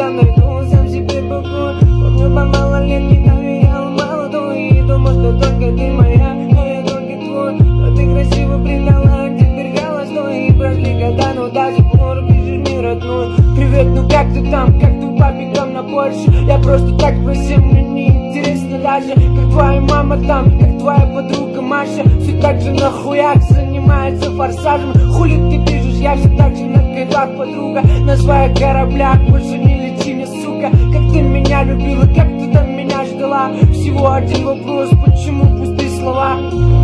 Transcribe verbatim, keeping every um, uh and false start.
когда найду сам себе покой. Помню, по малолетней доверял молодой и думал, что только ты моя, а я только твой. Но ты красиво предала, теперь холостой. И прошли года, но до сих пор пишешь мне родной. Привет, ну как ты там, как ты у папи там на Польше? Я просто так спросил, мне не интересно даже, как твоя мама там, как твоя подруга Маша. Все так же на хуях занимается форсажем. Хули ты пишешь, я все так же на кайфах, подруга. На своих кораблях больше не лети мне, сука. Как ты меня любила, как ты там меня ждала. Всего один вопрос, почему пустые слова?